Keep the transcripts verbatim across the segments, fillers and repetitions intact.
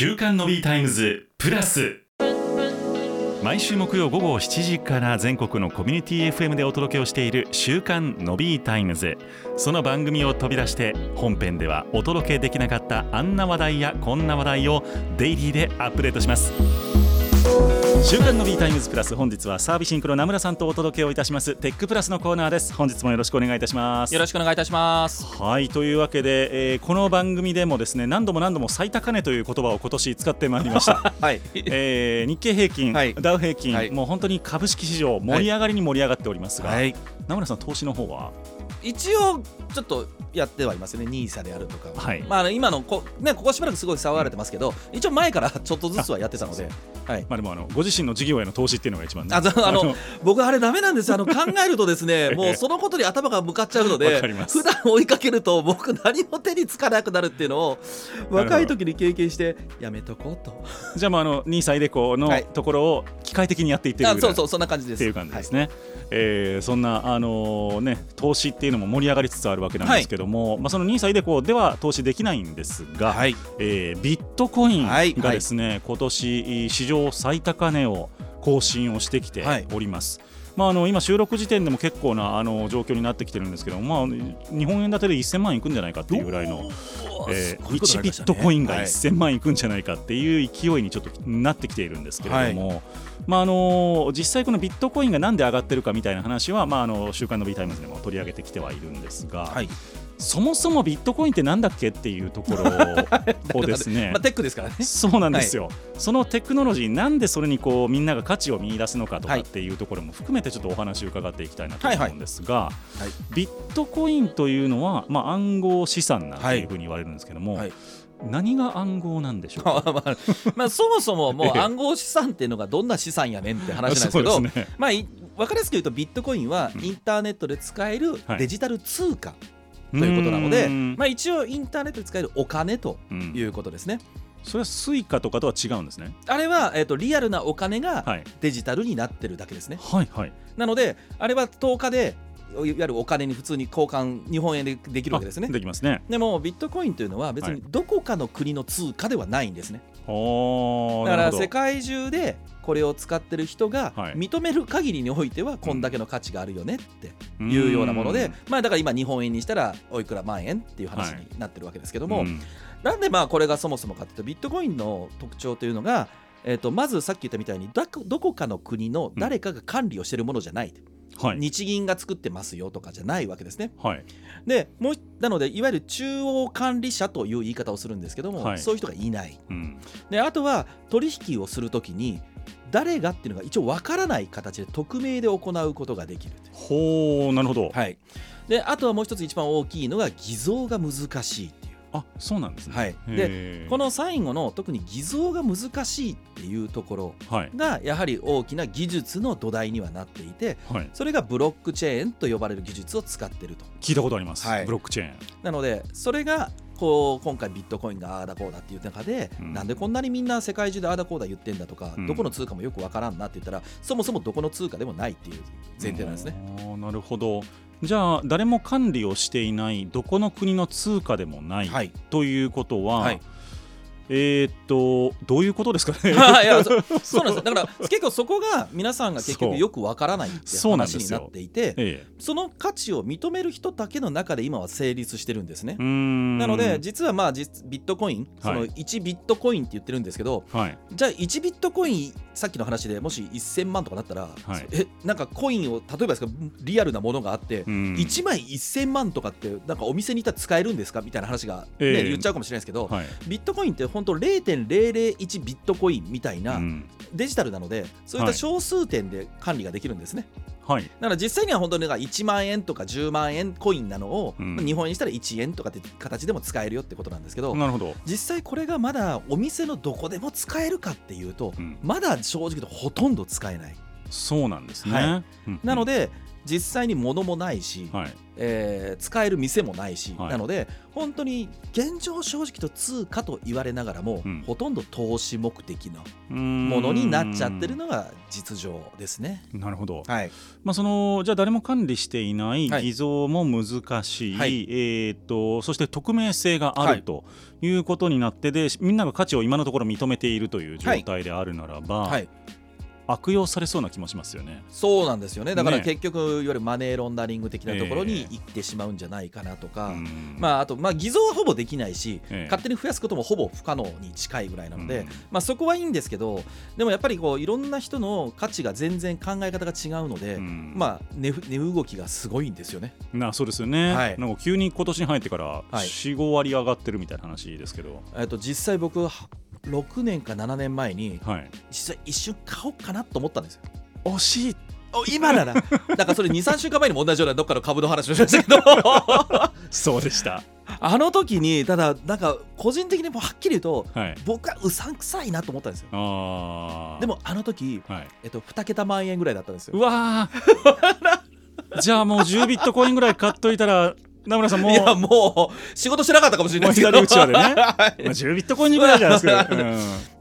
週刊の B タイムズプラス、毎週木曜午後しちじから全国のコミュニティ エフエム でお届けをしている週刊の B タイムズ。その番組を飛び出して本編ではお届けできなかったあんな話題やこんな話題をデイリーでアップデートします。週刊の B タイムズプラス、本日はサービスシンクロ名村さんとお届けをいたしますテックプラスのコーナーです。本日もよろしくお願いいたします。 よろしくお願いいたします。 はい、というわけで、えー、この番組でもですね、何度も何度も最高値という言葉を今年使ってまいりました、 はいえー、日経平均、はい、ダウ平均、はい、もう本当に株式市場盛り上がりに盛り上がっておりますが、はい、名村さん、投資の方は一応ちょっとやってはいますよね。ニーサであるとか、 はい、 まあ、今の こ,、ね、ここしばらくすごい騒がれてますけど、うん、一応前からちょっとずつはやってたので、はい、 まあ、でもあのご自身の事業への投資っていうのが一番ね、 ああの僕あれダメなんですよ。あの考えるとですねもうそのことに頭が向かっちゃうので普段追いかけると僕何も手につかなくなるっていうのを若い時に経験してやめとこうと。 じゃあ、まあ、あのニーサイデコのところを機械的にやっていってるぐらい、 あ、そうそう、そんな感じですっていう感じですね、はい、えー、そんな、あのーね、投資っていうのも盛り上がりつつあるわけなんですけども、はい、まあ、そのニーサイデコでは投資できないんですが、はい、えー、ビットコインがですね、はいはい、今年史上最高値を更新をしてきております、はい、まあ、あの今収録時点でも結構なあの状況になってきてるんですけど、まあ、日本円建てでせんまんいくんじゃないかっていうぐらいの、えー、いちビットコインがせんまんいくんじゃないかっていう勢いにちょっとなってきているんですけれども、はい、まあ、あの実際このビットコインがなんで上がってるかみたいな話は、まあ、あの週刊の B タイムズでも取り上げてきてはいるんですが、はい、そもそもビットコインってなんだっけっていうところをですねまあ、テックですからね。 そうなんですよ、はい、そのテクノロジー、なんでそれにこうみんなが価値を見出すのかとかっていうところも含めてちょっとお話を伺っていきたいなと思うんですが、はいはい、ビットコインというのは、まあ、暗号資産なんていうふうに言われるんですけども、はいはい、何が暗号なんでしょうか。 まあまあ、そもそももう暗号資産っていうのがどんな資産やねんって話なんですけど、ね、まあ、分かりやすく言うとビットコインはインターネットで使えるデジタル通貨ということなので、まあ、一応インターネットで使えるお金ということですね。 それはスイカとかとは違うんですね。 あれは、えーと、リアルなお金がデジタルになってるだけですね、 はいはい、 なのであれはとおかでいわゆるお金に普通に交換日本円でできるわけですね。 できますね。 でもビットコインというのは別にどこかの国の通貨ではないんですね、 はい、 だから世界中でこれを使ってる人が認める限りにおいてはこんだけの価値があるよねっていうようなもので、まあ、だから今日本円にしたらおいくら万円っていう話になってるわけですけども、はい、なんでまあこれがそもそもかというと、ビットコインの特徴というのが、えーとまずさっき言ったみたいにどこかの国の誰かが管理をしているものじゃない、はい、日銀が作ってますよとかじゃないわけですね、はい、でもうなのでいわゆる中央管理者という言い方をするんですけども、はい、そういう人がいない、うん、であとは取引をするときに誰がっていうのが一応分からない形で匿名で行うことができる。 ほう、なるほど、 はい、であとはもう一つ一番大きいのが偽造が難しいっていう。 あ、そうなんですね、 はい、でこの最後の特に偽造が難しいっていうところがやはり大きな技術の土台にはなっていて、はい、それがブロックチェーンと呼ばれる技術を使っていると聞いたことあります、 はい、 ブロックチェーンなのでそれがこう今回ビットコインがあーだこうだっていう中で、うん、なんでこんなにみんな世界中であーだこうだ言ってんだとか、うん、どこの通貨もよくわからんなって言ったらそもそもどこの通貨でもないっていう前提なんですね。 あ、なるほど。じゃあ誰も管理をしていないどこの国の通貨でもない、はい、ということは、はい、えー、っとどういうことですかね。いや そ, そうなんです。だから結構そこが皆さんが結局よくわからないって話になっていて、 そ, ええ、その価値を認める人だけの中で今は成立してるんですね。うーん、なので実はまあ実ビットコイン、そのいちビットコインって言ってるんですけど、はい、じゃあいちビットコインさっきの話でもしせんまんとかだったら、はい、えなんかコインを例えばですかリアルなものがあっていちまいせんまんとかってなんかお店に行ったら使えるんですかみたいな話が、ね、えー、言っちゃうかもしれないですけど、はい、ビットコインって本当 ゼロてんゼロゼロいち ビットコインみたいなデジタルなので、そういった小数点で管理ができるんですね。はい、だから実際には本当にいちまんえんとかじゅうまんえんコインなのを、うん、日本円にしたらいちえんとかって形でも使えるよってことなんですけど、 なるほど。 実際これがまだお店のどこでも使えるかっていうと、うん、まだ正直言うとほとんど使えない。 そうなんですね、 はい、なので実際に物もないし、はい、えー、使える店もないし、はい、なので本当に現状正直と通貨と言われながらも、うん、ほとんど投資目的のものになっちゃってるのが実情ですね。 なるほど、 はい、 まあ、そのじゃあ誰も管理していない偽造も難しい、はい、えー、とそして匿名性がある、はい、ということになってでみんなが価値を今のところ認めているという状態であるならば、はいはい、悪用されそうな気もしますよね。 そうなんですよね。だから結局、ね、いわゆるマネーロンダリング的なところに行ってしまうんじゃないかなとか、えーまあ、あと、まあ、偽造はほぼできないし、えー、勝手に増やすこともほぼ不可能に近いぐらいなので、まあ、そこはいいんですけど、でもやっぱりこういろんな人の価値が全然考え方が違うので、まあ、値動きがすごいんですよね。 なそうですよね、はい、なんか急に今年に入ってから よん、ご割上がってるみたいな話ですけど、 えっと、実際僕ろくねんかななねんまえに、はい、実は一瞬買おうかなと思ったんですよ。 惜しい今ならだからそれ にさんしゅうかんまえにも同じようなどっかの株の話をしましたけどそうでした。 あの時にただなんか個人的にもはっきり言うと、はい、僕はうさんくさいなと思ったんですよ。あでもあの時、はい、えっと、にけた万円ぐらいだったんですよ。 うわじゃあもうじゅうビットコインぐらい買っといたら名村さんもういやもう仕事してなかったかもしれないですけど、 左打ちはでね、はい、まあ、じゅうビットコインぐらいじゃないですか、うん、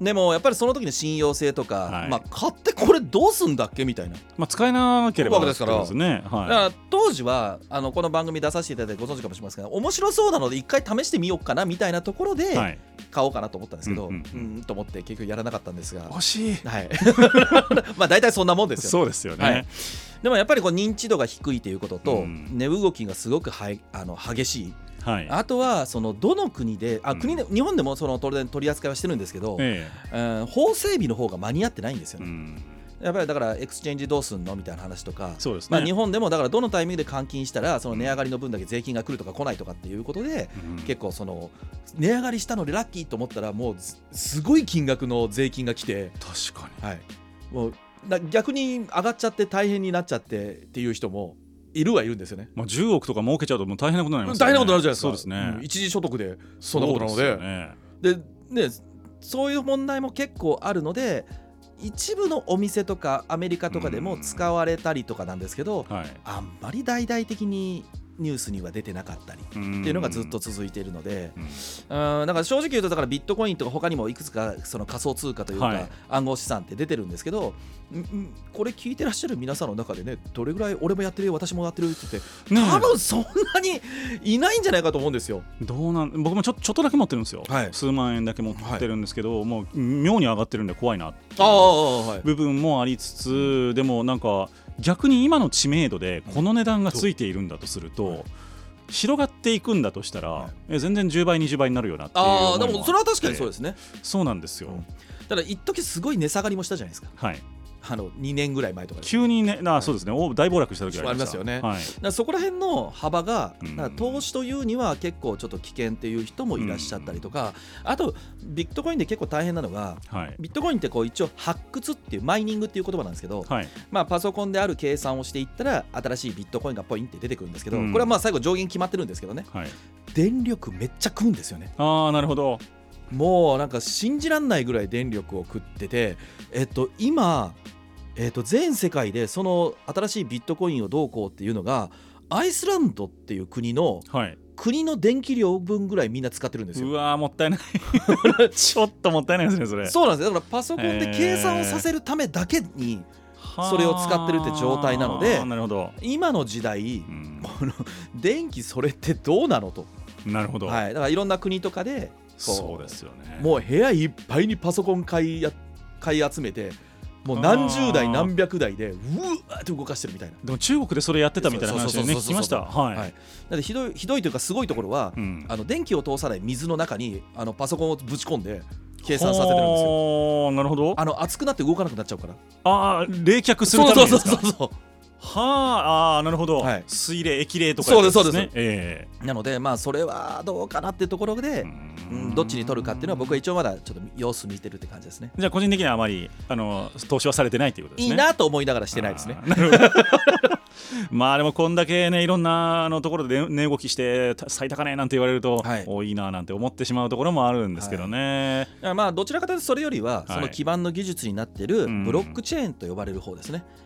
でもやっぱりその時の信用性とか、はい、まあ、買ってこれどうすんだっけみたいな、 まあ、使えなければわけですから、ね、はい、だから当時はあのこの番組出させていただいてご存知かもしれませんが、面白そうなので一回試してみようかなみたいなところで、はい、買おうかなと思ったんですけど、うん、うんうん、と思って結局やらなかったんですが、 惜しい、 はい、まあ大体そんなもんですよ。 そうですよね、はい、 でもやっぱりこう認知度が低いということと、うん、値動きがすごくはあの激しい、はい、あとはそのどの国であ国で、うん、日本でもその当然取り扱いはしてるんですけど、ええ、うん、法整備の方が間に合ってないんですよね、うん、やっぱりだからエクスチェンジどうすんのみたいな話とか、そうですね、まあ、日本でもだからどのタイミングで換金したらその値上がりの分だけ税金が来るとか来ないとかっていうことで、うん、結構その値上がりしたのでラッキーと思ったらもうすごい金額の税金が来て、 確かに、 はい、もう逆に上がっちゃって大変になっちゃってっていう人もいるはいるんですよね。 まあ、じゅうおくとか儲けちゃうともう大変なことになりますよね。 大変なことになるじゃないですか。 そうですね、 うん、一時所得でそんなことなの で, で, で, ね、そういう問題も結構あるので、一部のお店とかアメリカとかでも使われたりとかなんですけど、はい、あんまり大々的にニュースには出てなかったりっていうのがずっと続いているので、うん、うん、だから正直言うとだからビットコインとか他にもいくつかその仮想通貨というか暗号資産って出てるんですけど、はい、これ聞いてらっしゃる皆さんの中でね、どれぐらい俺もやってるよ私もやってるって言って、多分そんなにいないんじゃないかと思うんですよ。 どうなん僕もちょ、ちょっとだけ持ってるんですよ、はい、数万円だけ持ってるんですけど、はい、もう妙に上がってるんで怖いなっていう部分もありつつ、はい、でもなんか逆に今の知名度でこの値段がついているんだとすると、はい、広がっていくんだとしたら、はい、え全然じゅうばいにじゅうばいになるよなっていう思いもあって。 あでもそれは確かにそうですね。 そうなんですよ、うん、 ただ一時すごい値下がりもしたじゃないですか、はい、あのにねんぐらい前とか急にね、あそうですね、大暴落した時ありました。 ありますよね、はい、だからそこら辺の幅がだから投資というには結構ちょっと危険っていう人もいらっしゃったりとか、あとビットコインで結構大変なのが、はい、ビットコインってこう一応発掘っていうマイニングっていう言葉なんですけど、はい、まあ、パソコンである計算をしていったら新しいビットコインがポインって出てくるんですけど、これはまあ最後上限決まってるんですけどね、はい、電力めっちゃ食うんですよね。 ああなるほど。 もうなんか信じらんないぐらい電力を食ってて、えっと今えー、と全世界でその新しいビットコインをどうこうっていうのがアイスランドっていう国の、はい、国の電気量分ぐらいみんな使ってるんですよ。 うわーもったいないちょっともったいないですねそれ。 そうなんですよ。だからパソコンで計算をさせるためだけにそれを使ってるって状態なので、 なるほど、 今の時代、うん、この電気それってどうなのと。 なるほど、 はい、だからいろんな国とかでそうですよね、 もう部屋いっぱいにパソコン買いや買い集めてもう何十台何百台でうわーって動かしてるみたいな。 でも中国でそれやってたみたいな話をね聞きました。はい、 はい、なのでひどいひどいというかすごいところは、うん、あの電気を通さない水の中にあのパソコンをぶち込んで計算させてるんですよ。 なるほど。 あの熱くなって動かなくなっちゃうから。 ああ冷却するためにですか。 そうそうそうそう。 はあ、あなるほど、はい、水冷液冷とか、 ね、そうですそうです、 えー、なのでまあそれはどうかなっていうところで、うん、どっちに取るかっていうのは僕は一応まだちょっと様子見てるって感じですね。 じゃあ個人的にはあまりあの投資はされてないということですね。 いいなと思いながらしてないですね。 なるほどまあでもこんだけねいろんなあのところで値動きして最高値なんて言われると、はい、おいいななんて思ってしまうところもあるんですけどね、 はい、まあどちらかというとそれよりはその基盤の技術になっているブロックチェーンと呼ばれる方ですね。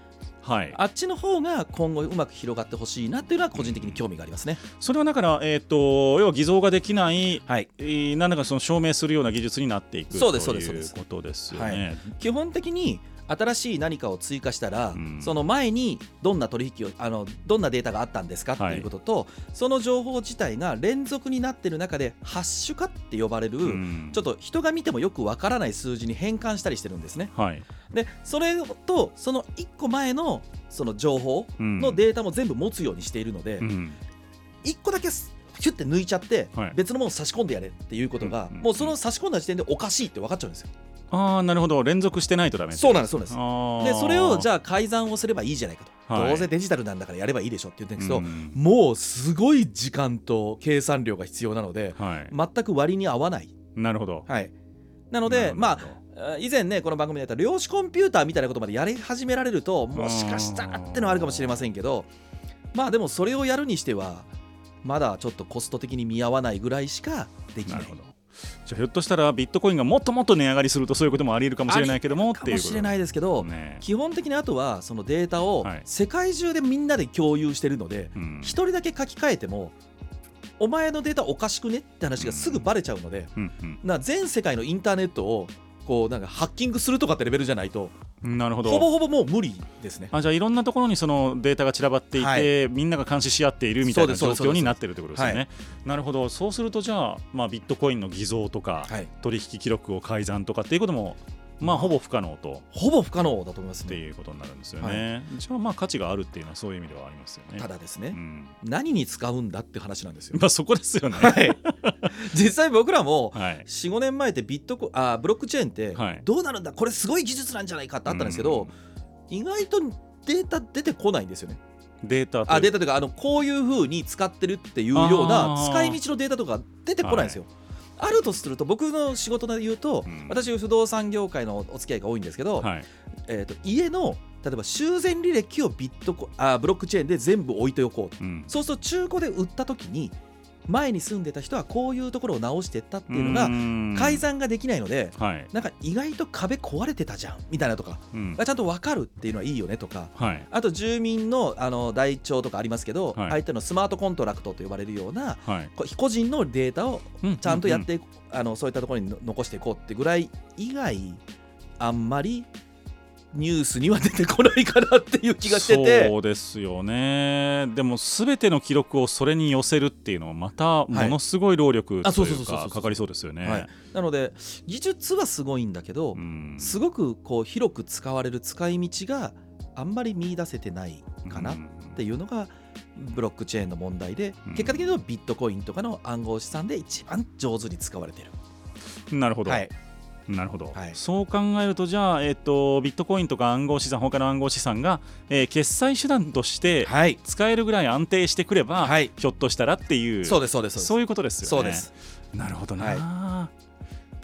はい、あっちの方が今後うまく広がってほしいなっていうのは個人的に興味がありますね。 それはだから、えー、と要は偽造ができない、はい、えー、何らかその証明するような技術になっていくということですよね。はい、 基本的に新しい何かを追加したら、うん、その前にどんな取引をあのどんなデータがあったんですかっていうことと、はい、その情報自体が連続になっている中でハッシュ化って呼ばれる、うん、ちょっと人が見てもよくわからない数字に変換したりしてるんですね。はい、でそれとそのいっこまえのその情報のデータも全部持つようにしているので、うん、いっこだけヒュッて抜いちゃって、はい、別のものを差し込んでやれっていうことが、うん、もうその差し込んだ時点でおかしいって分かっちゃうんですよ。 ああ、なるほど。連続してないとダメ。 そうなんです、そうなんです。でそれをじゃあ改ざんをすればいいじゃないかと、はい、どうせデジタルなんだからやればいいでしょって言ってるんですけど、うん、もうすごい時間と計算量が必要なので、はい、全く割に合わない。 なるほど。 はい、なのでまあ以前ねこの番組でやった量子コンピューターみたいなことまでやり始められるともしかしたらってのはあるかもしれませんけど、まあでもそれをやるにしてはまだちょっとコスト的に見合わないぐらいしかできない。なるほど。 じゃあひょっとしたらビットコインがもっともっと値上がりするとそういうこともあり得るかもしれないけどもっていうかもしれないですけど、ね、基本的にあとはそのデータを世界中でみんなで共有してるので、はい、ひとりだけ書き換えてもお前のデータおかしくねって話がすぐバレちゃうので、うんうんうん、な全世界のインターネットをこうなんかハッキングするとかってレベルじゃないと、 なるほど、 ほぼほぼもう無理ですね。 あ、じゃあいろんなところにそのデータが散らばっていて、はい、みんなが監視し合っているみたいな状況になっているということですよね。はい、なるほど。そうするとじゃあ、まあ、ビットコインの偽造とか、はい、取引記録を改ざんとかっていうこともまあ、ほぼ不可能とほぼ不可能だと思いますねっていうことになるんですよね。はい、じゃあまあ価値があるっていうのはそういう意味ではありますよね。 ただですね、うん、何に使うんだって話なんですよ。 まあそこですよね。 はい、実際僕らも よん,ご 年前ってビットコあブロックチェーンってどうなるんだ、これすごい技術なんじゃないかってあったんですけど、うん、意外とデータ出てこないんですよね。 データあデータというかあのこういう風に使ってるっていうような使い道のデータとか出てこないんですよ。はい、あるとすると僕の仕事で言うと、うん、私不動産業界のお付き合いが多いんですけど、はい、えー、と家の例えば修繕履歴をビットコあブロックチェーンで全部置いておこうと、うん、そうすると中古で売った時に前に住んでた人はこういうところを直していったっていうのが改ざんができないので、はい、なんか意外と壁壊れてたじゃんみたいなとか、うん、ちゃんと分かるっていうのはいいよねとか、はい、あと住民 の, あの台帳とかありますけど、はい、相手のスマートコントラクトと呼ばれるような、はい、個人のデータをちゃんとやっていく、うんうんうん、あのそういったところに残していこうってぐらい以外あんまりニュースには出てこないかなっていう気がしてて。 そうですよね。でも全ての記録をそれに寄せるっていうのはまたものすごい労力というかかかりそうですよね。はい、 なので技術はすごいんだけど、うん、すごくこう広く使われる使い道があんまり見出せてないかなっていうのがブロックチェーンの問題で、うん、結果的に言うとビットコインとかの暗号資産で一番上手に使われている。 なるほど。はい、なるほど、はい、そう考えるとじゃあ、えー、とビットコインとか暗号資産他の暗号資産が、えー、決済手段として使えるぐらい安定してくれば、はい、ひょっとしたらっていう、 そうですそうですそういうことですよね。 そうです。 なるほどな、はい、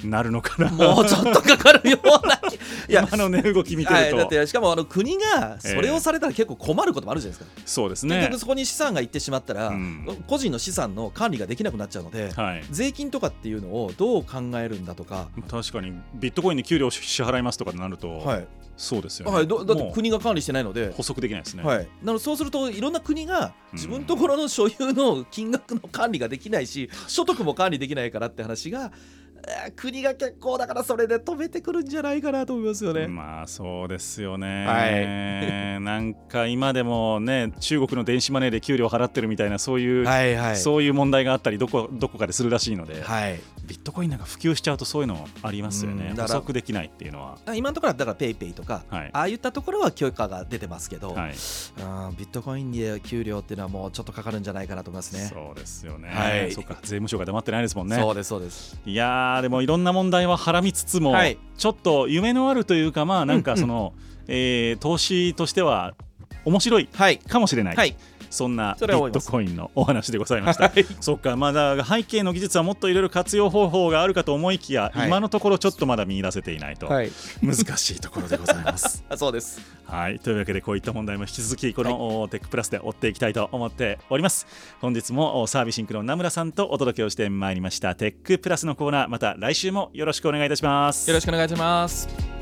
なるのかな。 もうちょっとかかるようないや今のね動き見てると、はい、 だってしかもあの国がそれをされたら結構困ることもあるじゃないですか。 えー、そうですね。 結局そこに資産がいってしまったら、うん、個人の資産の管理ができなくなっちゃうので、はい、税金とかっていうのをどう考えるんだとか。 確かにビットコインに給料支払いますとかになると、はい、そうですよね。 はい、だって国が管理してないので補足できないですね。 はい、なのでそうするといろんな国が自分のところの所有の金額の管理ができないし、所得も管理できないからって話が国が結構だからそれで止めてくるんじゃないかなと思いますよね。 まあそうですよね。はい、なんか今でもね中国の電子マネーで給料払ってるみたいなそういう、はいはい、そういう問題があったりどこどこかでするらしいので、はい、ビットコインなんか普及しちゃうとそういうのありますよね。補足できないっていうのは今のところはだからペイペイとか、はい、ああいったところは許可が出てますけど、はい、あビットコインで給料っていうのはもうちょっとかかるんじゃないかなと思いますね。 そうですよね。はい、そうか税務署が黙ってないですもんね。 そうですそうです。 いやでもいろんな問題ははらみつつも、はい、ちょっと夢のあるというかまあなんかその、うんうんえー、投資としては面白いかもしれない、はい、そんなビットコインのお話でございました。はい、そっかまだ背景の技術はもっといろいろ活用方法があるかと思いきや、はい、今のところちょっとまだ見出せていないと、はい、難しいところでございますそうです。 はい、というわけでこういった問題も引き続きこの、はい、テックプラスで追っていきたいと思っております。本日もサービスシンクの名村さんとお届けをしてまいりましたテックプラスのコーナー、また来週もよろしくお願いいたします。 よろしくお願いします。